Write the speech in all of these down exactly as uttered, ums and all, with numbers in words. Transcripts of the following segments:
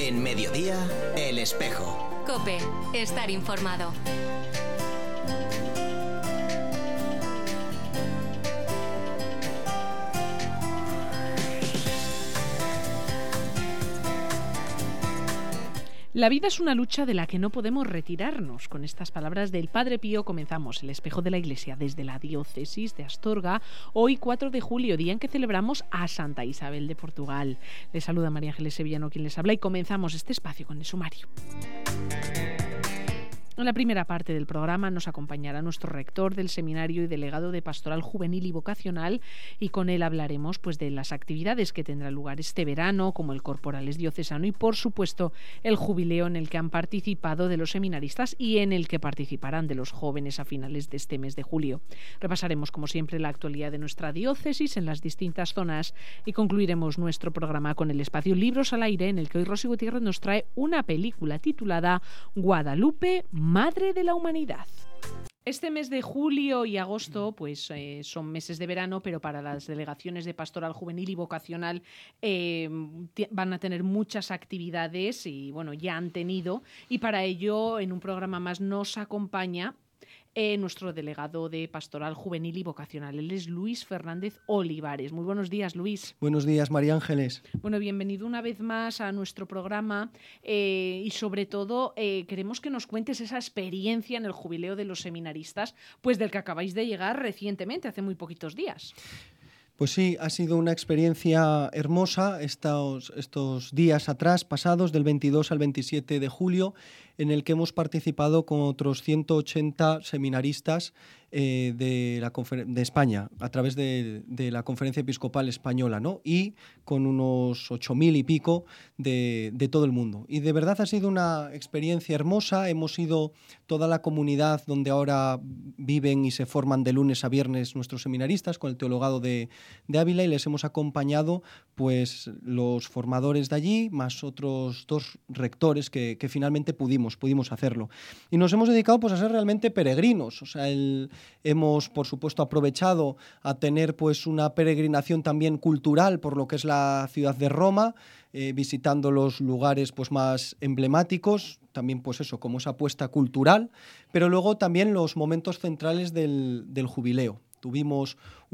En Mediodía, El Espejo. COPE, estar informado. La vida es una lucha de la que no podemos retirarnos. Con estas palabras del Padre Pío comenzamos El Espejo de la Iglesia desde la diócesis de Astorga. Hoy cuatro de julio, día en que celebramos a Santa Isabel de Portugal. Les saluda María Ángeles Sevillano, quien les habla, y comenzamos este espacio con el sumario. En la primera parte del programa nos acompañará nuestro rector del seminario y delegado de Pastoral Juvenil y Vocacional, y con él hablaremos pues de las actividades que tendrán lugar este verano, como el Corporales Diocesano y, por supuesto, el jubileo en el que han participado de los seminaristas y en el que participarán de los jóvenes a finales de este mes de julio. Repasaremos, como siempre, la actualidad de nuestra diócesis en las distintas zonas y concluiremos nuestro programa con el espacio Libros al Aire, en el que hoy Rosy Gutiérrez nos trae una película titulada Guadalupe, Madre de la Humanidad. Este mes de julio y agosto pues eh, son meses de verano, pero para las delegaciones de Pastoral Juvenil y Vocacional eh, t- van a tener muchas actividades y bueno, ya han tenido, y para ello en un programa más nos acompaña Eh, nuestro delegado de Pastoral Juvenil y Vocacional. Él es Luis Fernández Olivares. Muy buenos días, Luis. Buenos días, María Ángeles. Bueno, bienvenido una vez más a nuestro programa eh, y sobre todo eh, queremos que nos cuentes esa experiencia en el jubileo de los seminaristas, pues del que acabáis de llegar recientemente, hace muy poquitos días. Pues sí, ha sido una experiencia hermosa estos, estos días atrás, pasados, del veintidós al veintisiete de julio, en el que hemos participado con otros ciento ochenta seminaristas eh, de, la confer- de España, a través de, de la Conferencia Episcopal Española, ¿no? Y con unos ocho mil y pico de, de todo el mundo. Y de verdad ha sido una experiencia hermosa. Hemos ido toda la comunidad donde ahora viven y se forman de lunes a viernes nuestros seminaristas con el teologado de, de Ávila, y les hemos acompañado pues los formadores de allí, más otros dos rectores que, que finalmente pudimos pudimos hacerlo. Y nos hemos dedicado pues a ser realmente peregrinos. O sea, el, hemos por supuesto aprovechado a tener pues una peregrinación también cultural por lo que es la ciudad de Roma, eh, visitando los lugares pues más emblemáticos, también pues eso, como esa apuesta cultural, pero luego también los momentos centrales del, del jubileo. Tuvimos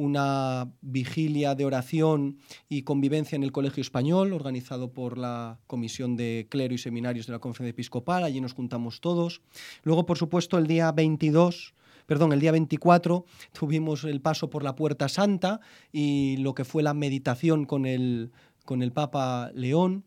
una vigilia de oración y convivencia en el Colegio Español, organizado por la Comisión de Clero y Seminarios de la Conferencia Episcopal. Allí nos juntamos todos. Luego, por supuesto, el día veintidós, perdón, el día veinticuatro, tuvimos el paso por la Puerta Santa y lo que fue la meditación con el, con el Papa León.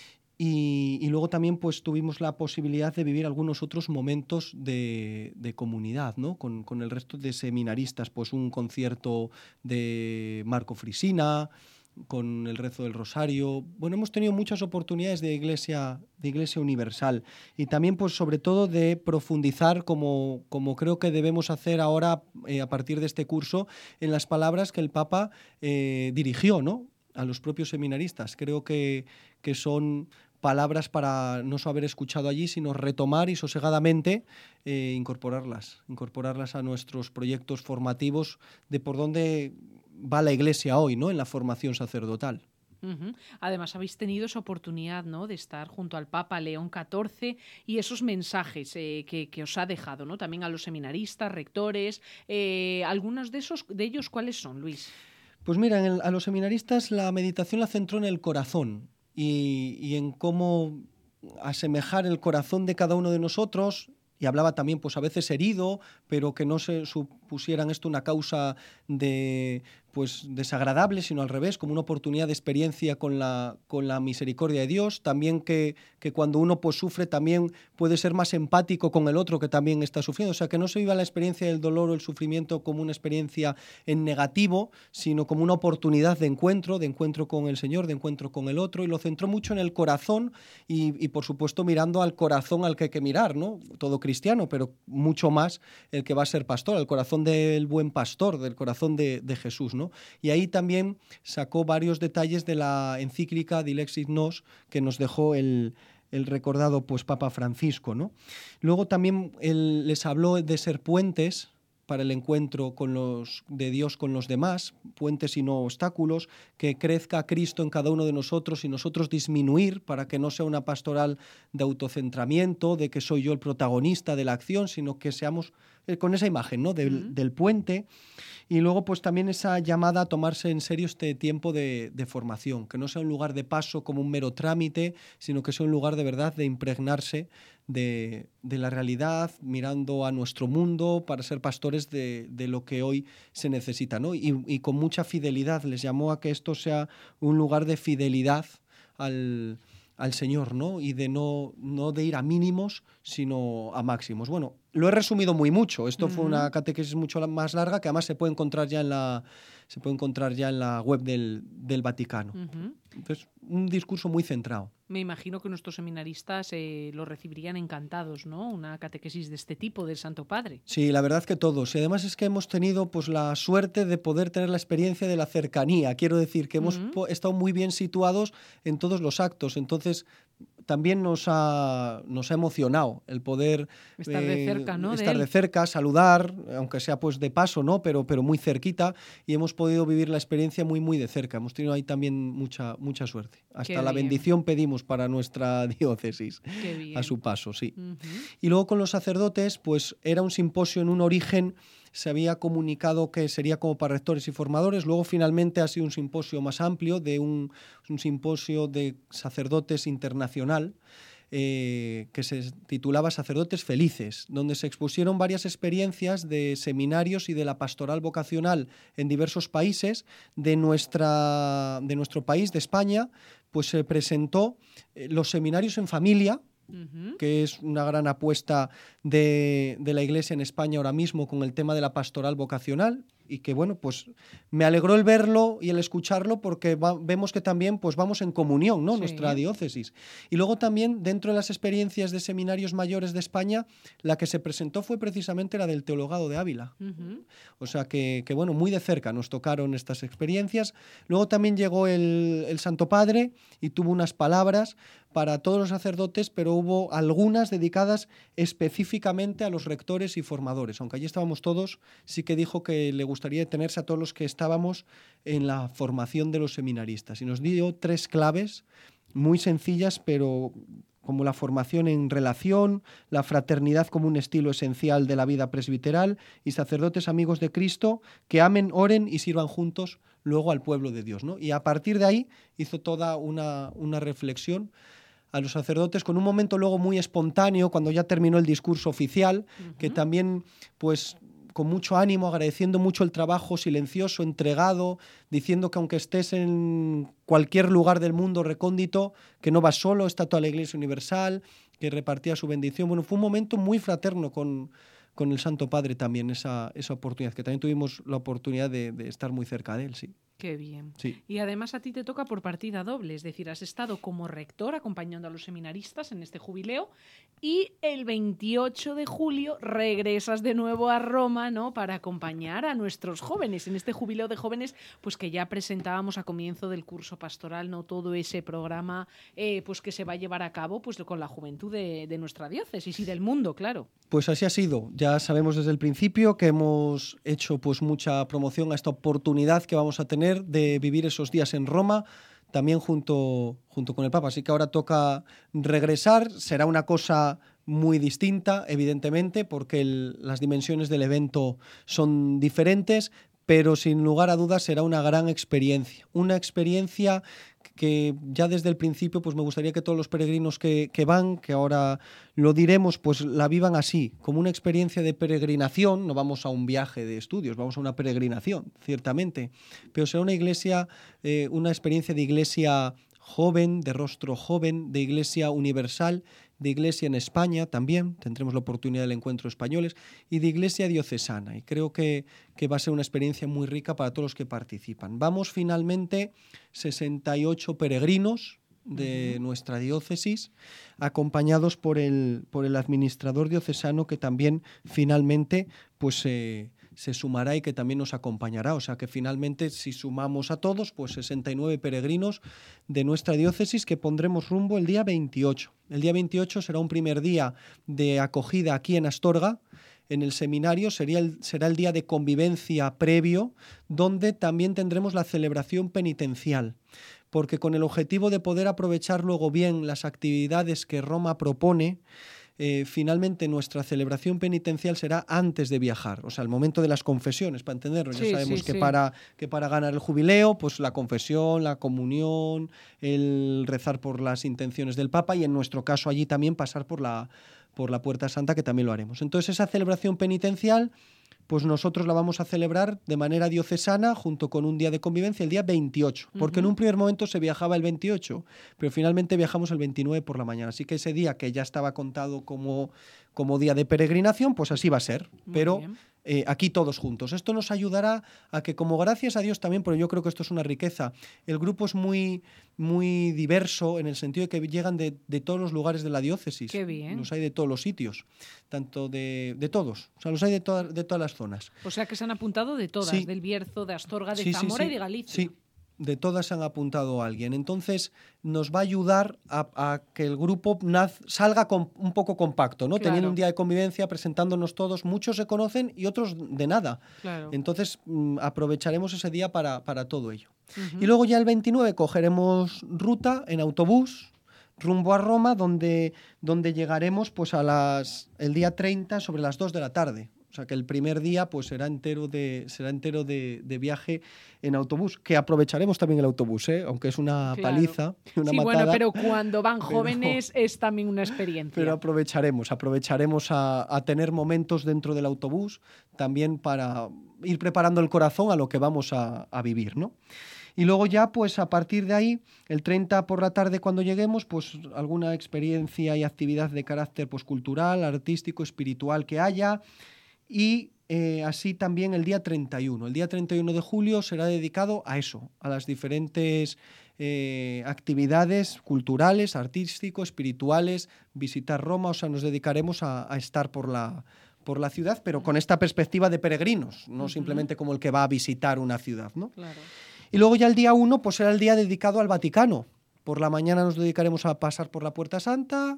Y, y luego también pues tuvimos la posibilidad de vivir algunos otros momentos de, de comunidad, ¿no? Con, con el resto de seminaristas, pues un concierto de Marco Frisina, con el rezo del Rosario. Bueno, hemos tenido muchas oportunidades de iglesia, de iglesia universal, y también pues sobre todo de profundizar, como, como creo que debemos hacer ahora eh, a partir de este curso, en las palabras que el Papa eh, dirigió, ¿no?, a los propios seminaristas. Creo que, que son palabras para no solo haber escuchado allí, sino retomar y sosegadamente eh, incorporarlas, incorporarlas a nuestros proyectos formativos de por dónde va la Iglesia hoy, ¿no?, en la formación sacerdotal. Uh-huh. Además habéis tenido esa oportunidad, ¿no?, de estar junto al Papa León catorce y esos mensajes eh, que, que os ha dejado, ¿no?, también a los seminaristas, rectores. Eh, algunos de esos, de ellos, ¿cuáles son, Luis? Pues mira, en el, a los seminaristas la meditación la centró en el corazón y, y en cómo asemejar el corazón de cada uno de nosotros. Y hablaba también, pues a veces herido, pero que no se supusieran esto una causa de, pues, desagradable, sino al revés, como una oportunidad de experiencia con la, con la misericordia de Dios. También que, que cuando uno pues, sufre, también puede ser más empático con el otro que también está sufriendo. O sea, que no se viva la experiencia del dolor o el sufrimiento como una experiencia en negativo, sino como una oportunidad de encuentro, de encuentro con el Señor, de encuentro con el otro. Y lo centró mucho en el corazón y, y por supuesto, mirando al corazón al que hay que mirar, ¿no? Todo cristiano, pero mucho más el que va a ser pastor, el corazón del buen pastor, del corazón de, de Jesús, ¿no? Y ahí también sacó varios detalles de la encíclica Dilexit Nos que nos dejó el, el recordado pues, Papa Francisco, ¿no? Luego también él les habló de ser puentes para el encuentro con los, de Dios con los demás, puentes y no obstáculos, que crezca Cristo en cada uno de nosotros y nosotros disminuir para que no sea una pastoral de autocentramiento, de que soy yo el protagonista de la acción, sino que seamos eh, con esa imagen, ¿no? del, uh-huh. del puente. Y luego pues también esa llamada a tomarse en serio este tiempo de, de formación, que no sea un lugar de paso como un mero trámite, sino que sea un lugar de verdad de impregnarse de, de la realidad, mirando a nuestro mundo para ser pastores de, de lo que hoy se necesita, ¿no? Y, y con mucha fidelidad, les llamó a que esto sea un lugar de fidelidad al, al Señor, ¿no? Y de no, no de ir a mínimos, sino a máximos. Bueno, lo he resumido muy mucho. Esto uh-huh. fue una catequesis mucho más larga que además se puede encontrar ya en la, se puede encontrar ya en la web del, del Vaticano. Uh-huh. Entonces, un discurso muy centrado. Me imagino que nuestros seminaristas eh, lo recibirían encantados, ¿no? Una catequesis de este tipo del Santo Padre. Sí, la verdad que todos. Y además es que hemos tenido pues, la suerte de poder tener la experiencia de la cercanía. Quiero decir que hemos uh-huh. estado muy bien situados en todos los actos. Entonces, también nos ha, nos ha emocionado el poder estar eh, de cerca, ¿no? estar de, de cerca, saludar, aunque sea pues de paso, ¿no? Pero, pero muy cerquita, y hemos podido vivir la experiencia muy, muy de cerca. Hemos tenido ahí también mucha, mucha suerte. Hasta Qué la bien. bendición pedimos para nuestra diócesis a su paso, sí. Uh-huh. Y luego con los sacerdotes, pues era un simposio en un origen. Se había comunicado que sería como para rectores y formadores. Luego finalmente ha sido un simposio más amplio, de un, un simposio de sacerdotes internacional, eh, que se titulaba Sacerdotes Felices, donde se expusieron varias experiencias de seminarios y de la pastoral vocacional en diversos países. De, nuestra, de nuestro país, de España, pues se presentó eh, los seminarios en familia, Uh-huh. que es una gran apuesta de, de la Iglesia en España ahora mismo con el tema de la pastoral vocacional, y que bueno, pues me alegró el verlo y el escucharlo porque va, vemos que también pues vamos en comunión, ¿no? Sí. Nuestra diócesis. Y luego también dentro de las experiencias de seminarios mayores de España, la que se presentó fue precisamente la del Teologado de Ávila. Uh-huh. O sea que, que bueno, muy de cerca nos tocaron estas experiencias. Luego también llegó el, el Santo Padre y tuvo unas palabras para todos los sacerdotes, pero hubo algunas dedicadas específicamente a los rectores y formadores. Aunque allí estábamos todos, sí que dijo que le gustaría detenerse a todos los que estábamos en la formación de los seminaristas. Y nos dio tres claves muy sencillas, pero como la formación en relación, la fraternidad como un estilo esencial de la vida presbiteral y sacerdotes amigos de Cristo que amen, oren y sirvan juntos luego al pueblo de Dios, ¿no? Y a partir de ahí hizo toda una, una reflexión a los sacerdotes con un momento luego muy espontáneo cuando ya terminó el discurso oficial, uh-huh. que también pues con mucho ánimo, agradeciendo mucho el trabajo silencioso, entregado, diciendo que aunque estés en cualquier lugar del mundo recóndito, que no vas solo, está toda la Iglesia Universal, que repartía su bendición. Bueno, fue un momento muy fraterno con, con el Santo Padre también, esa, esa oportunidad, que también tuvimos la oportunidad de, de estar muy cerca de él, sí. Qué bien. Sí. Y además a ti te toca por partida doble, es decir, has estado como rector acompañando a los seminaristas en este jubileo y el veintiocho de julio regresas de nuevo a Roma, ¿no?, para acompañar a nuestros jóvenes en este jubileo de jóvenes, pues que ya presentábamos a comienzo del curso pastoral, ¿no?, todo ese programa eh, pues que se va a llevar a cabo pues con la juventud de, de nuestra diócesis y del mundo, claro. Pues así ha sido. Ya sabemos desde el principio que hemos hecho pues mucha promoción a esta oportunidad que vamos a tener de vivir esos días en Roma, también junto, junto con el Papa. Así que ahora toca regresar. Será una cosa muy distinta, evidentemente, porque el, las dimensiones del evento son diferentes, pero sin lugar a dudas será una gran experiencia. Una experiencia que ya desde el principio pues me gustaría que todos los peregrinos que, que van, que ahora lo diremos, pues la vivan así, como una experiencia de peregrinación. No vamos a un viaje de estudios, vamos a una peregrinación, ciertamente, pero será una iglesia, eh, una experiencia de iglesia joven, de rostro joven, de iglesia universal, de iglesia en España también, tendremos la oportunidad del encuentro españoles, y de iglesia diocesana, y creo que, que va a ser una experiencia muy rica para todos los que participan. Vamos finalmente sesenta y ocho peregrinos de uh-huh. nuestra diócesis, acompañados por el, por el administrador diocesano, que también finalmente pues eh, se sumará y que también nos acompañará. O sea que finalmente, si sumamos a todos, pues sesenta y nueve peregrinos de nuestra diócesis que pondremos rumbo el día veintiocho. El día veintiocho será un primer día de acogida aquí en Astorga, en el seminario sería el, será el día de convivencia previo, donde también tendremos la celebración penitencial, porque con el objetivo de poder aprovechar luego bien las actividades que Roma propone, Eh, finalmente nuestra celebración penitencial será antes de viajar, o sea, el momento de las confesiones, para entenderlo. Sí, ya sabemos sí, que, sí. Para, que para ganar el jubileo, pues la confesión, la comunión, el rezar por las intenciones del Papa y en nuestro caso allí también pasar por la, por la Puerta Santa, que también lo haremos. Entonces esa celebración penitencial, pues nosotros la vamos a celebrar de manera diocesana junto con un día de convivencia el día veintiocho, porque uh-huh. en un primer momento se viajaba el veintiocho, pero finalmente viajamos el veintinueve por la mañana, así que ese día que ya estaba contado como, como día de peregrinación, pues así va a ser, Muy pero eh, aquí todos juntos. Esto nos ayudará a que, como gracias a Dios también, porque yo creo que esto es una riqueza, el grupo es muy, muy diverso en el sentido de que llegan de, de todos los lugares de la diócesis. Qué bien. Los hay de todos los sitios, tanto de, de todos, o sea, los hay de, toda, de todas las zonas. O sea que se han apuntado de todas, sí. del Bierzo, de Astorga, de sí, Zamora sí, sí. y de Galicia. Sí, de todas han apuntado a alguien. Entonces nos va a ayudar a, a que el grupo naz, salga con, un poco compacto, ¿no? Claro. Teniendo un día de convivencia, presentándonos todos. Muchos se conocen y otros de nada. Claro. Entonces mmm, aprovecharemos ese día para, para todo ello. Uh-huh. Y luego ya el veintinueve cogeremos ruta en autobús rumbo a Roma, donde, donde llegaremos pues a las, el día treinta sobre las dos de la tarde. O sea que el primer día pues será entero de, será entero de, de viaje en autobús, que aprovecharemos también el autobús, ¿eh? Aunque es una claro. paliza, una sí, matada. Bueno, pero cuando van jóvenes pero, es también una experiencia. Pero aprovecharemos, aprovecharemos a, a tener momentos dentro del autobús también para ir preparando el corazón a lo que vamos a, a vivir, ¿no? Y luego ya, pues a partir de ahí, el treinta por la tarde cuando lleguemos, pues alguna experiencia y actividad de carácter pues, cultural, artístico, espiritual que haya. Y eh, así también el día treinta y uno. El día treinta y uno de julio será dedicado a eso, a las diferentes eh, actividades culturales, artístico, espirituales, visitar Roma, o sea, nos dedicaremos a, a estar por la, por la ciudad, pero con esta perspectiva de peregrinos, no uh-huh. simplemente como el que va a visitar una ciudad, ¿no? Claro. Y luego ya el día uno, pues será el día dedicado al Vaticano. Por la mañana nos dedicaremos a pasar por la Puerta Santa,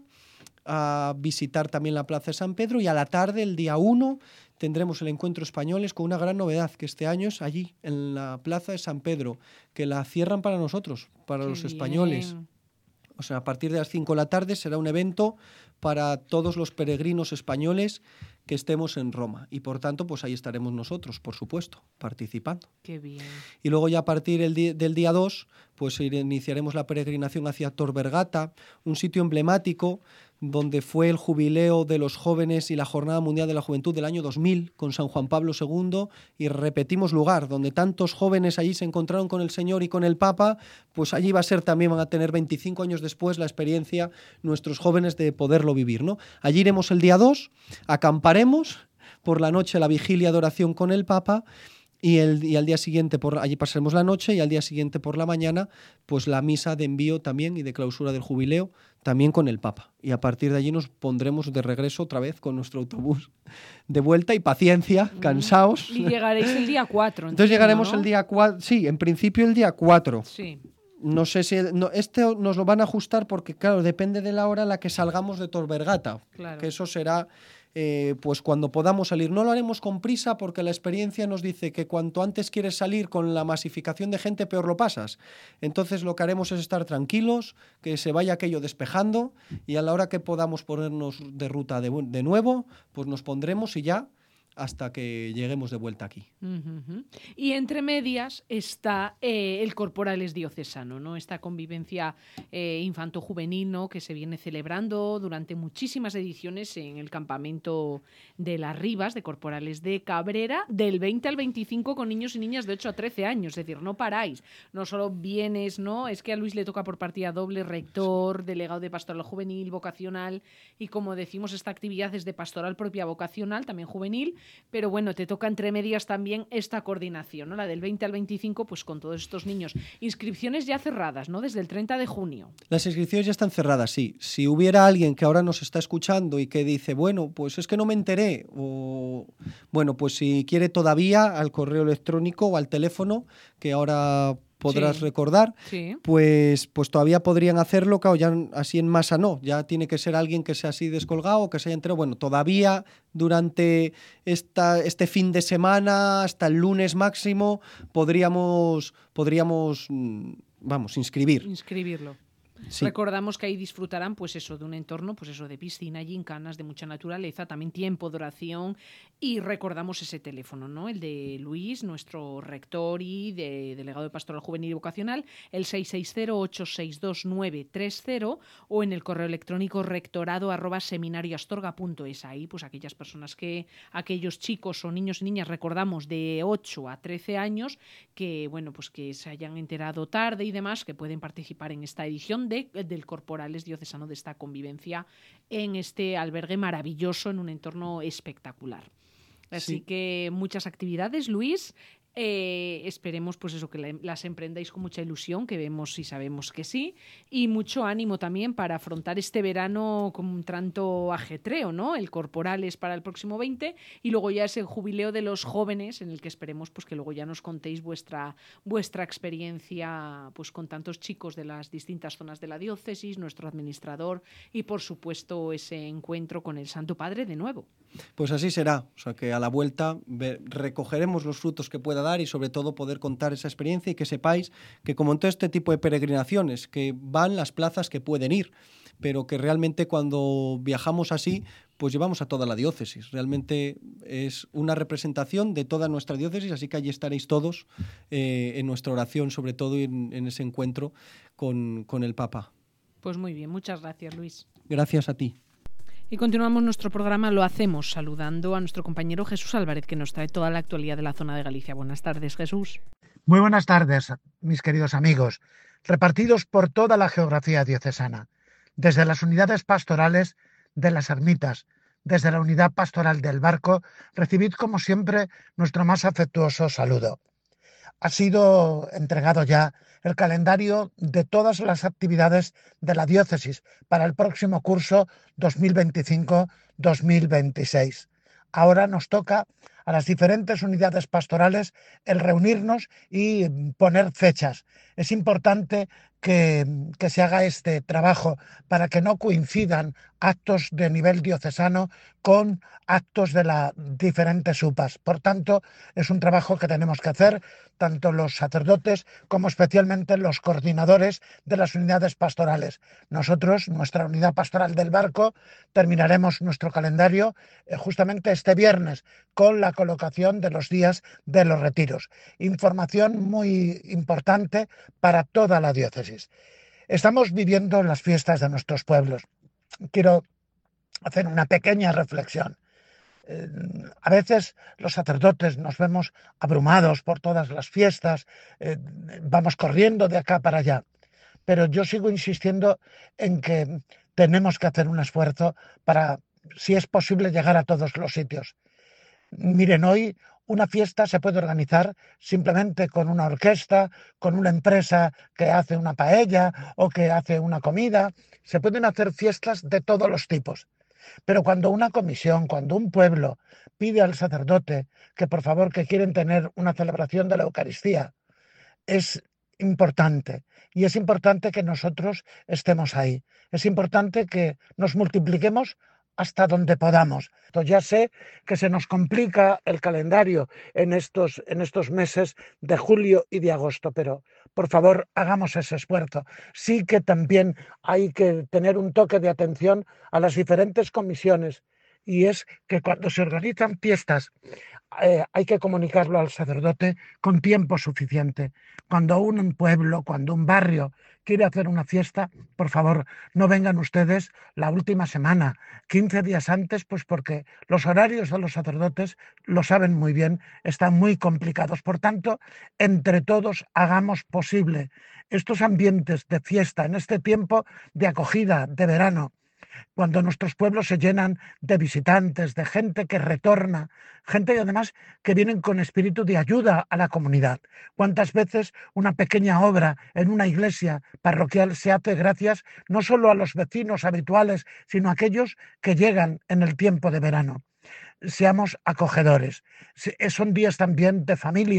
a visitar también la Plaza de San Pedro, y a la tarde, el día uno, tendremos el Encuentro Españoles con una gran novedad, que este año es allí, en la Plaza de San Pedro, que la cierran para nosotros, para Qué los bien. españoles. O sea, a partir de las cinco de la tarde será un evento para todos los peregrinos españoles que estemos en Roma. Y por tanto, pues ahí estaremos nosotros, por supuesto, participando. Qué bien. Y luego ya a partir el di- del día dos, pues iniciaremos la peregrinación hacia Tor Vergata, un sitio emblemático donde fue el jubileo de los jóvenes y la Jornada Mundial de la Juventud del año dos mil con San Juan Pablo segundo, y repetimos lugar, donde tantos jóvenes allí se encontraron con el Señor y con el Papa, pues allí va a ser también, van a tener veinticinco años después la experiencia nuestros jóvenes de poderlo vivir, ¿no? Allí iremos el día dos, acamparemos por la noche la vigilia de oración con el Papa, Y, el, y al día siguiente, por allí pasaremos la noche, y al día siguiente por la mañana, pues la misa de envío también y de clausura del jubileo, también con el Papa. Y a partir de allí nos pondremos de regreso otra vez con nuestro autobús de vuelta, y paciencia, cansaos. Y llegaréis el día cuatro. Entonces llegaremos, ¿no?, el día cuatro, sí, en principio el día cuatro. Sí. No sé si... No, este nos lo van a ajustar porque, claro, depende de la hora en la que salgamos de Tor Vergata. Claro. Que eso será... Eh, pues cuando podamos salir. No lo haremos con prisa porque la experiencia nos dice que cuanto antes quieres salir con la masificación de gente, peor lo pasas. Entonces lo que haremos es estar tranquilos, que se vaya aquello despejando, y a la hora que podamos ponernos de ruta de, de nuevo, pues nos pondremos y ya hasta que lleguemos de vuelta aquí. Uh-huh. Y entre medias está eh, el Corporales diocesano, ¿no? Esta convivencia eh, infanto-juvenil, ¿no?, que se viene celebrando durante muchísimas ediciones en el campamento de Las Rivas, de Corporales de Cabrera, del veinte al veinticinco, con niños y niñas de ocho a trece años. Es decir, no paráis. No solo vienes, ¿no? Es que a Luis le toca por partida doble, rector, delegado de pastoral juvenil, vocacional, y como decimos, esta actividad es de pastoral propia vocacional, también juvenil. Pero bueno, te toca entre medias también esta coordinación, ¿no? La del veinte al veinticinco, pues con todos estos niños. Inscripciones ya cerradas, ¿no? Desde el treinta de junio. Las inscripciones ya están cerradas, sí. Si hubiera alguien que ahora nos está escuchando y que dice, bueno, pues es que no me enteré, o bueno, pues si quiere todavía, al correo electrónico o al teléfono, que ahora podrás Sí. recordar, Sí. pues, pues todavía podrían hacerlo, claro, ya así en masa no, ya tiene que ser alguien que sea así descolgado, que se haya enterado. Bueno, todavía durante esta, este fin de semana, hasta el lunes máximo, podríamos, podríamos mm, vamos, inscribir. Inscribirlo. Sí. Recordamos que ahí disfrutarán, pues eso, de un entorno, pues eso, de piscina, gincanas, de mucha naturaleza, también tiempo de oración, y recordamos ese teléfono, ¿no? El de Luis, nuestro rector y de delegado de Pastoral Juvenil y Vocacional, el seis seis cero, ocho seis dos, nueve tres cero, o en el correo electrónico rectorado arroba seminarioastorga punto es. Ahí, pues aquellas personas que, aquellos chicos o niños y niñas, recordamos, de ocho a trece años, que, bueno, pues que se hayan enterado tarde y demás, que pueden participar en esta edición de, del Corporales Diocesano, de esta convivencia en este albergue maravilloso, en un entorno espectacular. Así Sí. que muchas actividades, Luis. Eh, esperemos pues eso, que la, las emprendáis con mucha ilusión, que vemos y sabemos que sí, y mucho ánimo también para afrontar este verano con un tanto ajetreo, ¿no? El Corporales para el próximo veinte, y luego ya ese jubileo de los jóvenes, en el que esperemos pues que luego ya nos contéis vuestra, vuestra experiencia pues con tantos chicos de las distintas zonas de la diócesis, nuestro administrador y por supuesto ese encuentro con el Santo Padre de nuevo. Pues así será, o sea que a la vuelta ve, recogeremos los frutos que pueda dar y sobre todo poder contar esa experiencia y que sepáis que como en todo este tipo de peregrinaciones, que van las plazas que pueden ir, pero que realmente cuando viajamos así, pues llevamos a toda la diócesis. Realmente es una representación de toda nuestra diócesis, así que allí estaréis todos eh, en nuestra oración, sobre todo en, en ese encuentro con, con el Papa. Pues muy bien, muchas gracias, Luis. Gracias a ti. Y continuamos nuestro programa, lo hacemos saludando a nuestro compañero Jesús Álvarez, que nos trae toda la actualidad de la zona de Galicia. Buenas tardes, Jesús. Muy buenas tardes, mis queridos amigos, repartidos por toda la geografía diocesana, desde las unidades pastorales de las ermitas, desde la unidad pastoral del Barco, recibid como siempre nuestro más afectuoso saludo. Ha sido entregado ya el calendario de todas las actividades de la diócesis para el próximo curso dos mil veinticinco dos mil veintiséis. Ahora nos toca a las diferentes unidades pastorales el reunirnos y poner fechas. Es importante que, que se haga este trabajo para que no coincidan actos de nivel diocesano con actos de las diferentes U P As. Por tanto, es un trabajo que tenemos que hacer tanto los sacerdotes como especialmente los coordinadores de las unidades pastorales. Nosotros, nuestra unidad pastoral del Barco, terminaremos nuestro calendario eh, justamente este viernes con la colocación de los días de los retiros. Información muy importante para toda la diócesis. Estamos viviendo las fiestas de nuestros pueblos. Quiero hacer una pequeña reflexión. Eh, a veces los sacerdotes nos vemos abrumados por todas las fiestas, eh, vamos corriendo de acá para allá, pero yo sigo insistiendo en que tenemos que hacer un esfuerzo para, si es posible, llegar a todos los sitios. Miren, hoy una fiesta se puede organizar simplemente con una orquesta, con una empresa que hace una paella o que hace una comida. Se pueden hacer fiestas de todos los tipos. Pero cuando una comisión, cuando un pueblo pide al sacerdote que por favor que quieren tener una celebración de la Eucaristía, es importante. Y es importante que nosotros estemos ahí. Es importante que nos multipliquemos hasta donde podamos. Entonces ya sé que se nos complica el calendario en estos, en estos meses de julio y de agosto, pero por favor hagamos ese esfuerzo. Sí que también hay que tener un toque de atención a las diferentes comisiones, y es que cuando se organizan fiestas eh, hay que comunicarlo al sacerdote con tiempo suficiente. Cuando un pueblo, cuando un barrio quiere hacer una fiesta, por favor, no vengan ustedes la última semana, quince días antes, pues porque los horarios de los sacerdotes, lo saben muy bien, están muy complicados. Por tanto, entre todos hagamos posible estos ambientes de fiesta en este tiempo de acogida, de verano, cuando nuestros pueblos se llenan de visitantes, de gente que retorna, gente y además que vienen con espíritu de ayuda a la comunidad. ¿Cuántas veces una pequeña obra en una iglesia parroquial se hace gracias no solo a los vecinos habituales, sino a aquellos que llegan en el tiempo de verano? Seamos acogedores. Son días también de familia.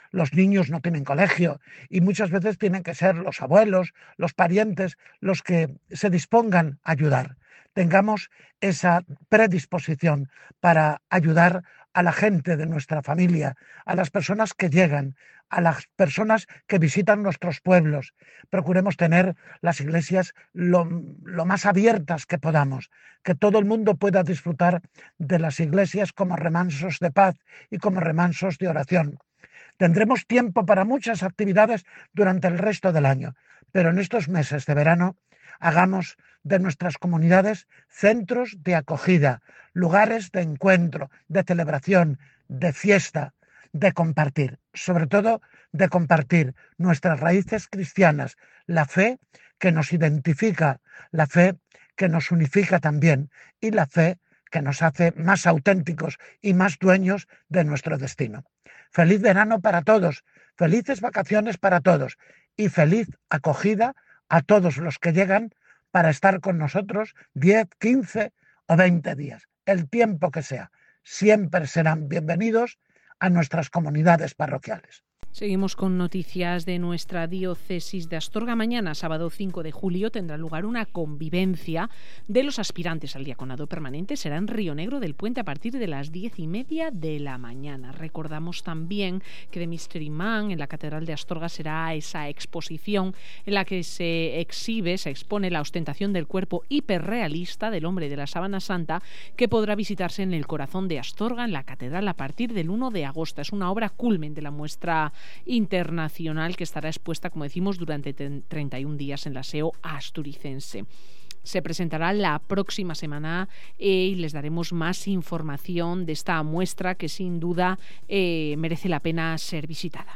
los niños no tienen colegio y muchas veces tienen que ser los abuelos, los parientes, los que se dispongan a ayudar. Tengamos esa predisposición para ayudar a la gente de nuestra familia, a las personas que llegan, a las personas que visitan nuestros pueblos. Procuremos tener las iglesias lo, lo más abiertas que podamos, que todo el mundo pueda disfrutar de las iglesias como remansos de paz y como remansos de oración. Tendremos tiempo para muchas actividades durante el resto del año, pero en estos meses de verano hagamos de nuestras comunidades centros de acogida, lugares de encuentro, de celebración, de fiesta, de compartir, sobre todo de compartir nuestras raíces cristianas, la fe que nos identifica, la fe que nos unifica también y la fe que nos hace más auténticos y más dueños de nuestro destino. Feliz verano para todos, felices vacaciones para todos y feliz acogida a todos los que llegan para estar con nosotros diez, quince o veinte días, el tiempo que sea. Siempre serán bienvenidos a nuestras comunidades parroquiales. Seguimos con noticias de nuestra diócesis de Astorga. Mañana, sábado cinco de julio, tendrá lugar una convivencia de los aspirantes al diaconado permanente. Será en Río Negro del Puente a partir de las diez y media de la mañana. Recordamos también que de Mystery Man en la Catedral de Astorga será esa exposición en la que se exhibe, se expone la ostentación del cuerpo hiperrealista del hombre de la Sábana Santa, que podrá visitarse en el corazón de Astorga, en la Catedral, a partir del uno de agosto. Es una obra culmen de la muestra internacional que estará expuesta, como decimos, durante treinta y un días en la S E O asturicense. Se presentará la próxima semana eh, y les daremos más información de esta muestra que sin duda eh, merece la pena ser visitada.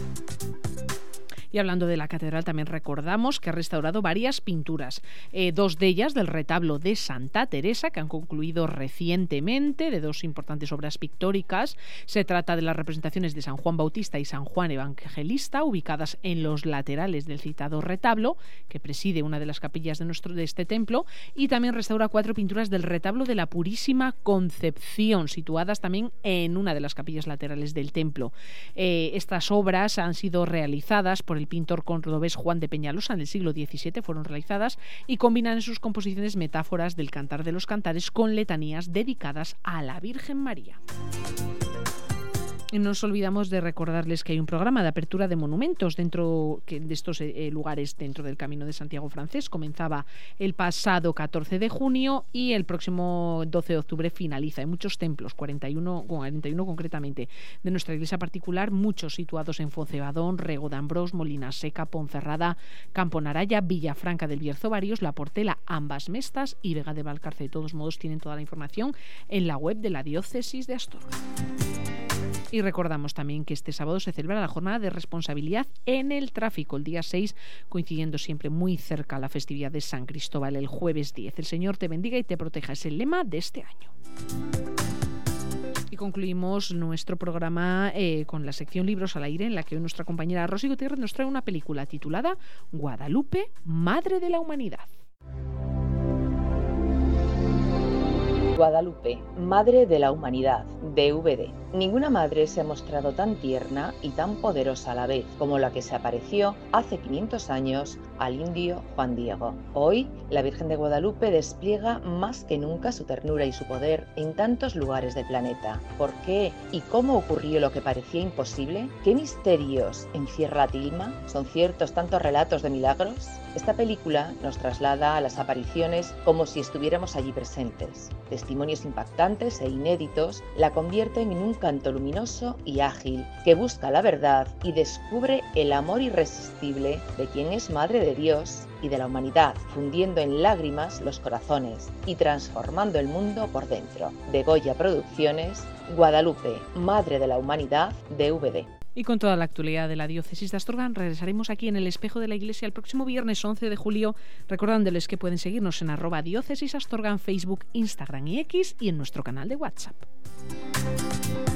Y hablando de la catedral, también recordamos que ha restaurado varias pinturas, eh, dos de ellas del retablo de Santa Teresa, que han concluido recientemente, de dos importantes obras pictóricas. Se trata de las representaciones de San Juan Bautista y San Juan Evangelista, ubicadas en los laterales del citado retablo, que preside una de las capillas de, nuestro, de este templo, y también restaura cuatro pinturas del retablo de la Purísima Concepción, situadas también en una de las capillas laterales del templo. Eh, estas obras han sido realizadas por el pintor cordobés Juan de Peñalosa en el siglo diecisiete, fueron realizadas y combinan en sus composiciones metáforas del Cantar de los Cantares con letanías dedicadas a la Virgen María. Y no nos olvidamos de recordarles que hay un programa de apertura de monumentos dentro de estos eh, lugares dentro del Camino de Santiago francés. Comenzaba el pasado catorce de junio y el próximo doce de octubre finaliza. Hay muchos templos, cuarenta y uno, cuarenta y uno concretamente, de nuestra iglesia particular, muchos situados en Foncebadón, Rego de Ambrós, Molina Seca, Ponferrada, Campo Naraya, Villafranca del Bierzo, Varios, La Portela, Ambas Mestas y Vega de Valcarce. De todos modos, tienen toda la información en la web de la diócesis de Astorga. Y recordamos también que este sábado se celebra la jornada de responsabilidad en el tráfico, el día seis, coincidiendo siempre muy cerca a la festividad de San Cristóbal, el jueves diez. El Señor te bendiga y te proteja, es el lema de este año. Y concluimos nuestro programa eh, con la sección Libros al Aire, en la que hoy nuestra compañera Rosy Gutiérrez nos trae una película titulada Guadalupe, Madre de la Humanidad. Guadalupe, Madre de la Humanidad, D V D. Ninguna madre se ha mostrado tan tierna y tan poderosa a la vez como la que se apareció hace quinientos años al indio Juan Diego. Hoy, la Virgen de Guadalupe despliega más que nunca su ternura y su poder en tantos lugares del planeta. ¿Por qué y cómo ocurrió lo que parecía imposible? ¿Qué misterios encierra la tilma? ¿Son ciertos tantos relatos de milagros? Esta película nos traslada a las apariciones como si estuviéramos allí presentes. Testimonios impactantes e inéditos la convierten en un canto luminoso y ágil que busca la verdad y descubre el amor irresistible de quien es Madre de Dios y de la humanidad, fundiendo en lágrimas los corazones y transformando el mundo por dentro. De Goya Producciones, Guadalupe, Madre de la Humanidad, D V D. Y con toda la actualidad de la diócesis de Astorga, regresaremos aquí en el Espejo de la Iglesia el próximo viernes once de julio, recordándoles que pueden seguirnos en arroba diócesis Astorga en Facebook, Instagram y X y en nuestro canal de WhatsApp.